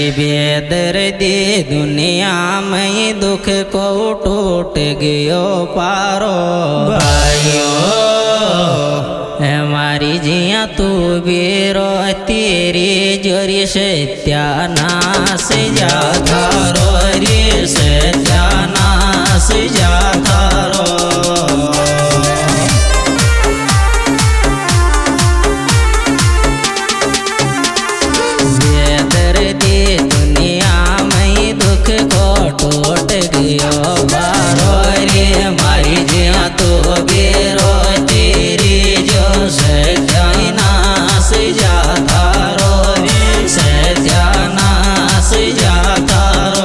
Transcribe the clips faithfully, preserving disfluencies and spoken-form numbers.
बेदर्दी दुनिया में दुख को टूट गयो पारो भाइयों हमारी जिया तू बेरो तेरी जोरी सत्यानाश जाता रो रे सत्यानाश जाता रो टूट गयो बारो रे मारी जिया तो बेरो तेरी जो सत्यानाश जाता रो रे सत्यानाश जाता रो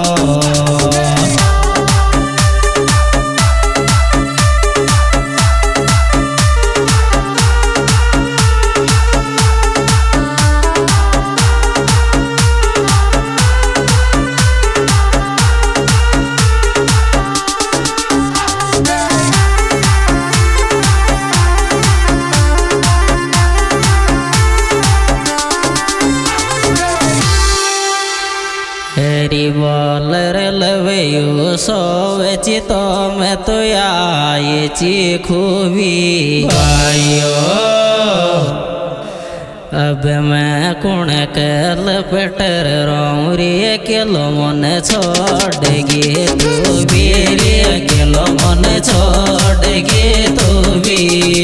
बोलर लवयो सोवची तो मैं तो आये ची खूबी भाइयों अब मैं कौन कल पटर रहूं रे किलो मन छोड़ गे तू भी रे किलो मन छोड़ गे तू भी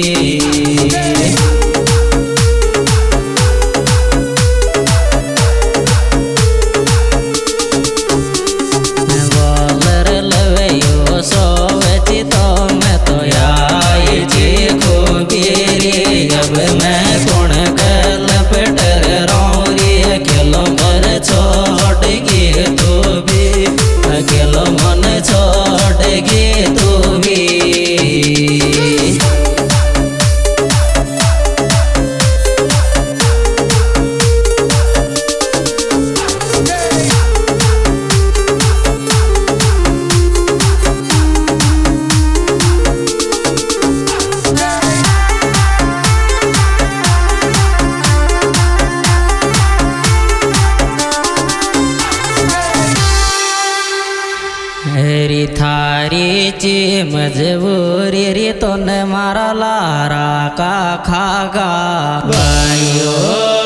थारी ची मजबूरी रे तो न मारा लारा का खागा भाइयों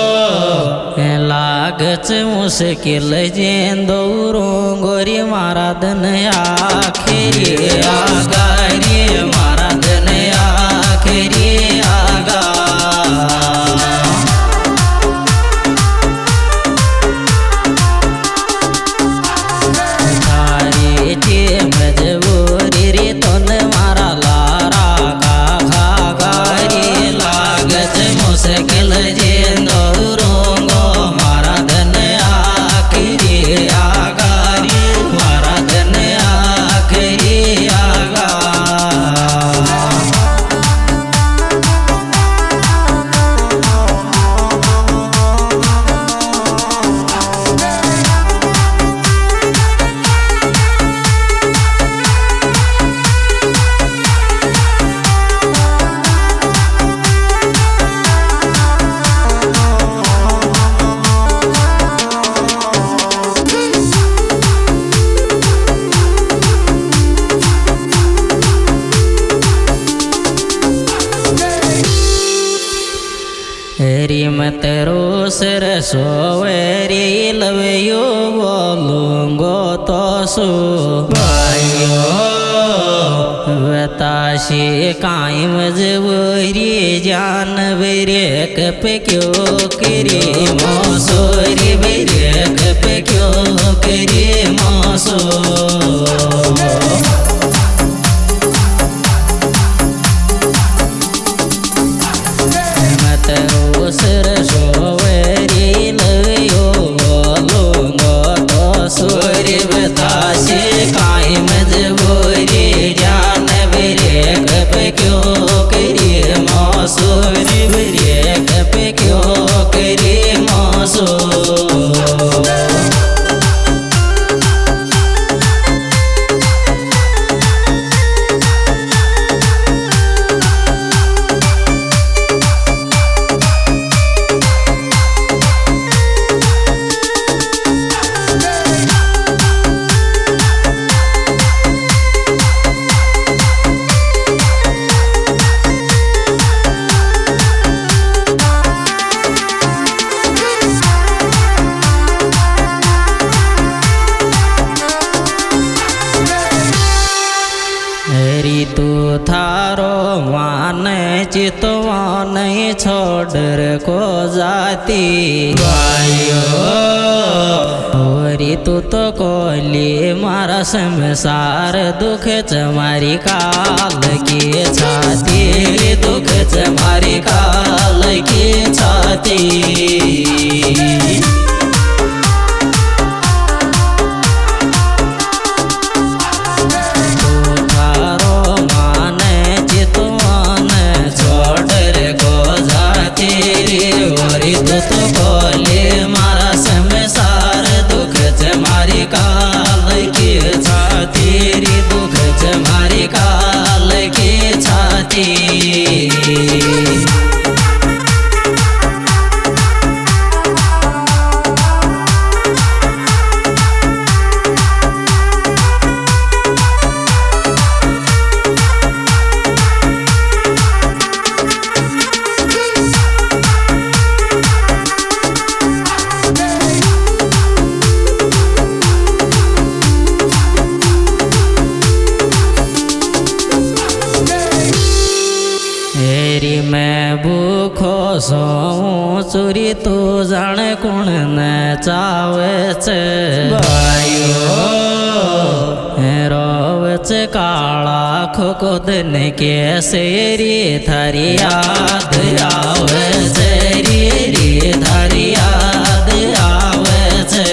लागच मुश्किल जेंदो रोंगोरी मारा धन आखिरी आगा रे मारा धन आखिरी आगा मजबूरी रे तो न मारा लारा का खागा रे लागत मुश्किल जेंदो रोंगो मारा धन आखिरी आगा रे मारा धन आखिरी आगा मत रोस रसोवरी लवयो बोलूंगो तो सो भाइयों बताशी काई मजबूरी जान ब्रेक पे क्यों करी मौसोरी ब्रेक पे क्यों करी मौसो तू थारो मान चितवा नहीं छोड़ को जाती भाइयो होरी तू तो कोली मारा संसार दुख चमारी काल की छाती दुख चमारी काल की छाती तो बोले मारा संसार दुख जमारी काल की छाती दुख जमारी काल की छाती मैं भूखो सो चोरी तू जाने कौन न चावे छे भाइयो रोवच काला खो दिन कैसे री थारी याद आवे छे री थारी याद आवे छे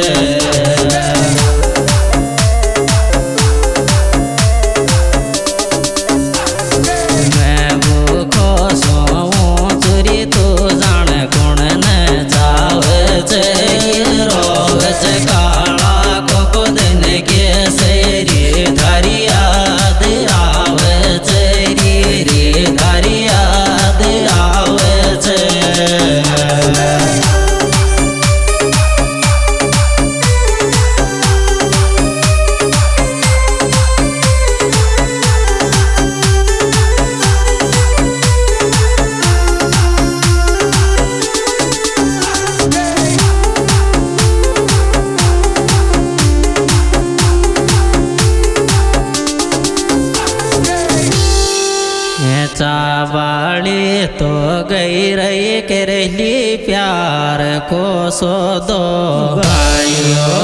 चावाली तो गई रही करली प्यार को सो दो भाइयो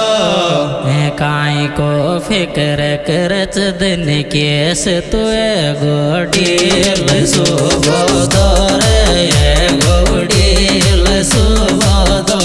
काई को फिक्र करच दिन केस तुए गोडील सुबोदो रे गोडील सुबोदो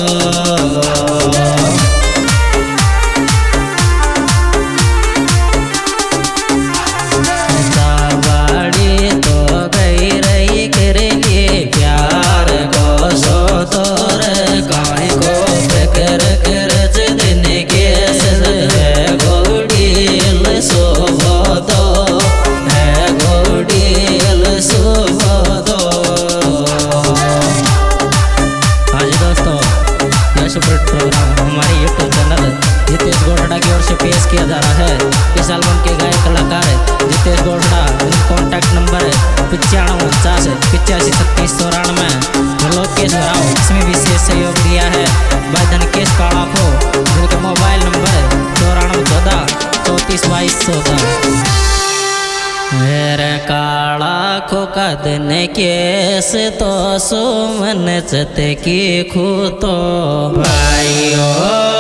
पेश किया जा रहा है। इस एल्बम के गायक कलाकार जितेश गोढ़ा। कॉन्टैक्ट नंबर है पचानवे उनचास पिचासी छत्तीस चौरानवे। लोकेश राव इसमें विशेष सहयोग दिया है भाई धनकेश कालाखो, जिनके मोबाइल नंबर है चौरानवे चौदह चौंतीस बाईस चौदह। मेरे काला खो का दिन केस तो सुमन चत की खूतो भाइयों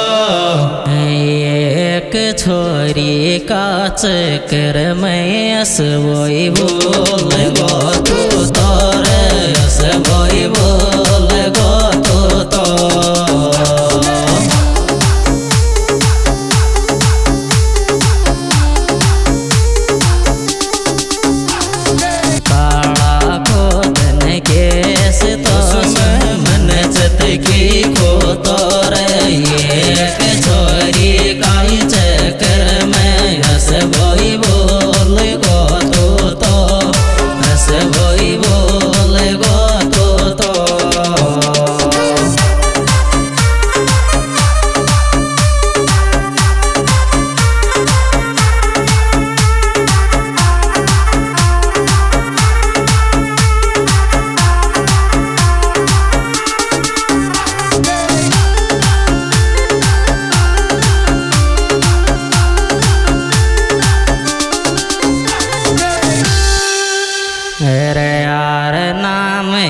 एक छोरी का चक्कर में असवोई बोल गो तू तो रे असवोई बोल गो तू तो। तो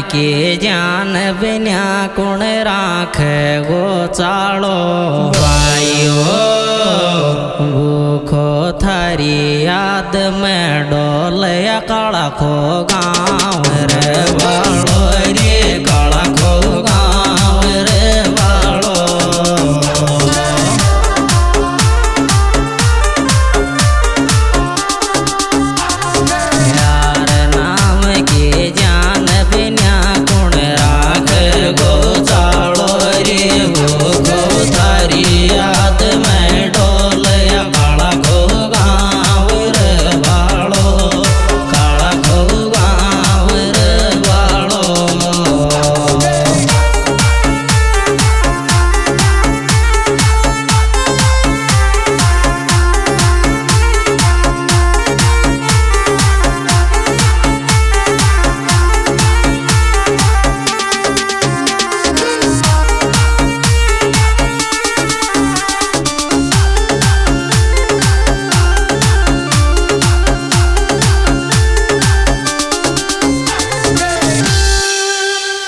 की जान बिना कुण राखे गो चालो भाइयो भूखो थारी याद में डोल काड़ा खो गाँव रे बालो